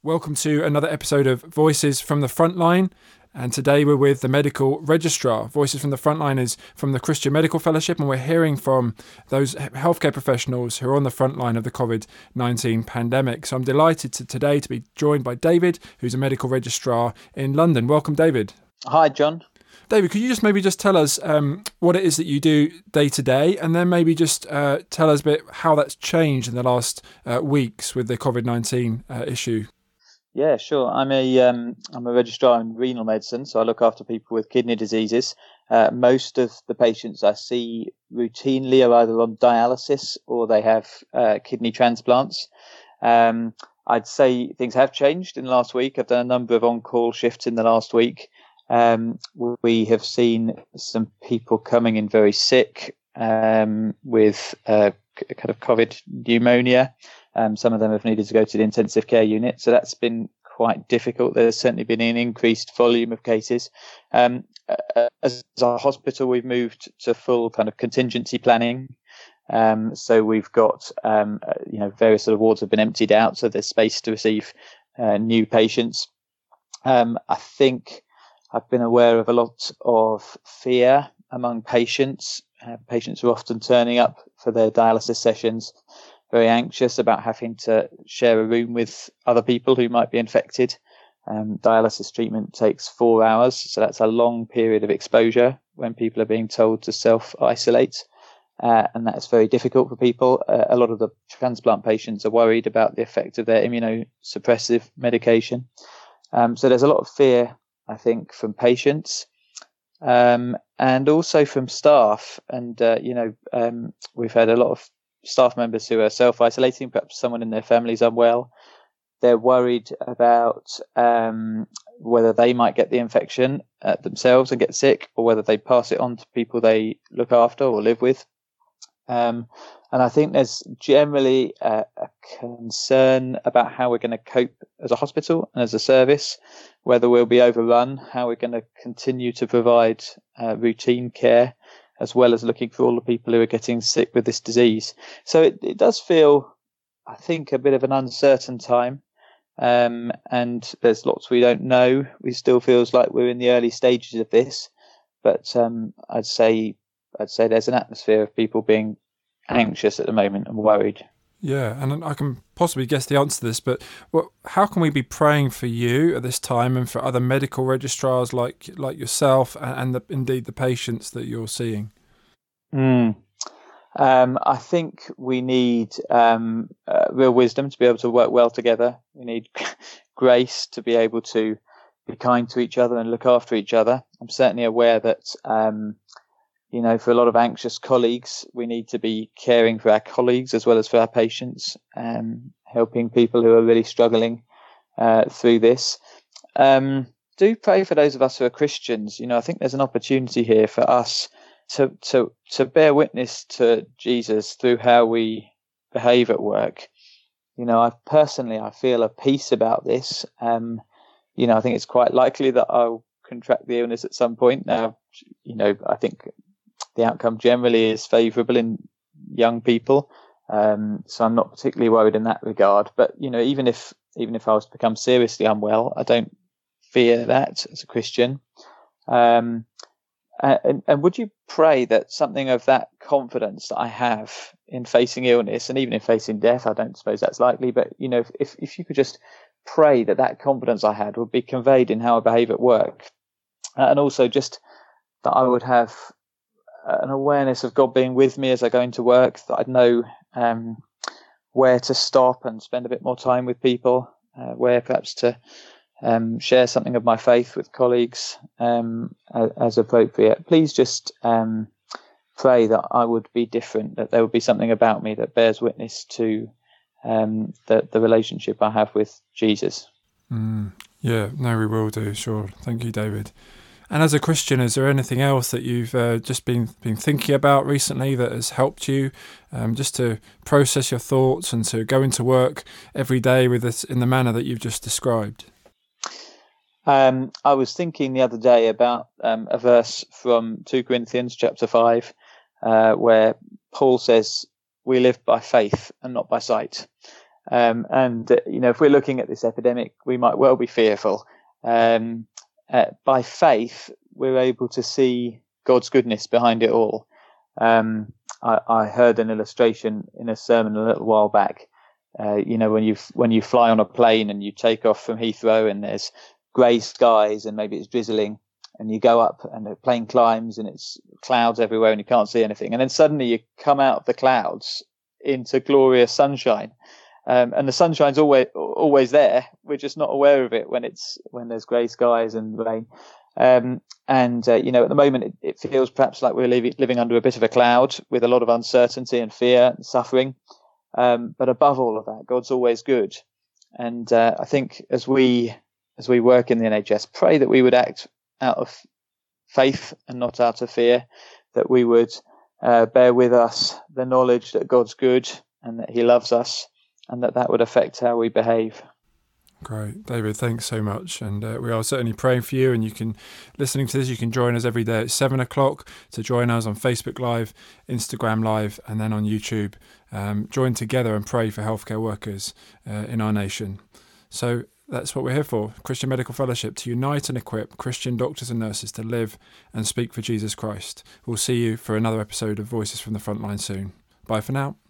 Welcome to another episode of Voices from the Frontline. And today we're with the Medical Registrar. Voices from the Frontline is from the Christian Medical Fellowship, and we're hearing from those healthcare professionals who are on the front line of the COVID-19 pandemic. So I'm delighted today to be joined by David, who's a Medical Registrar in London. Welcome, David. Hi, John. David, could you just tell us what it is that you do day to day, and then maybe just tell us a bit how that's changed in the last weeks with the COVID-19 issue? Yeah, sure. I'm a registrar in renal medicine, so I look after people with kidney diseases. Most of the patients I see routinely are either on dialysis or they have kidney transplants. I'd say things have changed in the last week. I've done a number of on-call shifts in the last week. We have seen some people coming in very sick with kind of COVID pneumonia. Some of them have needed to go to the intensive care unit, so that's been quite difficult. There's certainly been an increased volume of cases. As a hospital, we've moved to full kind of contingency planning. So we've got, various sort of wards have been emptied out, so there's space to receive new patients. I think I've been aware of a lot of fear among patients. Patients are often turning up for their dialysis sessions very anxious about having to share a room with other people who might be infected. Dialysis treatment takes 4 hours, so that's a long period of exposure when people are being told to self-isolate, and that's very difficult for people. A lot of the transplant patients are worried about the effect of their immunosuppressive medication. So there's a lot of fear, I think, from patients. And also from staff, and we've had a lot of staff members who are self-isolating. Perhaps someone in their family is unwell. They're worried about whether they might get the infection themselves and get sick, or whether they pass it on to people they look after or live with. And I think there's generally a concern about how we're going to cope as a hospital and as a service, whether we'll be overrun, how we're going to continue to provide routine care, as well as looking for all the people who are getting sick with this disease. So it does feel, I think, a bit of an uncertain time. And there's lots we don't know. It still feels like we're in the early stages of this. But I'd say there's an atmosphere of people being anxious at the moment and worried. Yeah, and I can possibly guess the answer to this, but how can we be praying for you at this time and for other medical registrars like yourself and indeed the patients that you're seeing? I think we need real wisdom to be able to work well together. We need grace to be able to be kind to each other and look after each other. I'm certainly aware that for a lot of anxious colleagues, we need to be caring for our colleagues as well as for our patients, helping people who are really struggling through this. Do pray for those of us who are Christians. I think there's an opportunity here for us to bear witness to Jesus through how we behave at work. I feel a peace about this. I think it's quite likely that I'll contract the illness at some point. Now, I think the outcome generally is favourable in young people, so I'm not particularly worried in that regard. But even if I was to become seriously unwell, I don't fear that as a Christian. And would you pray that something of that confidence that I have in facing illness, and even in facing death, I don't suppose that's likely, but if you could just pray that confidence I had would be conveyed in how I behave at work, and also just that I would have an awareness of God being with me as I go into work, that I'd know where to stop and spend a bit more time with people, where perhaps to share something of my faith with colleagues as appropriate. Please just pray that I would be different, that there would be something about me that bears witness to the relationship I have with Jesus. Yeah, no, we will do, sure. Thank you, David. And as a Christian, is there anything else that you've just been thinking about recently that has helped you just to process your thoughts and to go into work every day with this in the manner that you've just described? I was thinking the other day about a verse from 2 Corinthians chapter 5, where Paul says, we live by faith and not by sight. If we're looking at this epidemic, we might well be fearful. By faith, we're able to see God's goodness behind it all. I heard an illustration in a sermon a little while back. When you fly on a plane and you take off from Heathrow and there's grey skies and maybe it's drizzling, and you go up and the plane climbs and it's clouds everywhere and you can't see anything, and then suddenly you come out of the clouds into glorious sunshine, and the sunshine's always there. We're just not aware of it when there's grey skies and rain. At the moment it feels perhaps like we're living under a bit of a cloud with a lot of uncertainty and fear and suffering. But above all of that, God's always good. And I think as we work in the NHS, pray that we would act out of faith and not out of fear, that we would bear with us the knowledge that God's good and that he loves us, and that would affect how we behave. Great. David, thanks so much. And we are certainly praying for you. And listening to this, you can join us every day at 7:00 to join us on Facebook Live, Instagram Live, and then on YouTube. Join together and pray for healthcare workers in our nation. So that's what we're here for, Christian Medical Fellowship, to unite and equip Christian doctors and nurses to live and speak for Jesus Christ. We'll see you for another episode of Voices from the Frontline soon. Bye for now.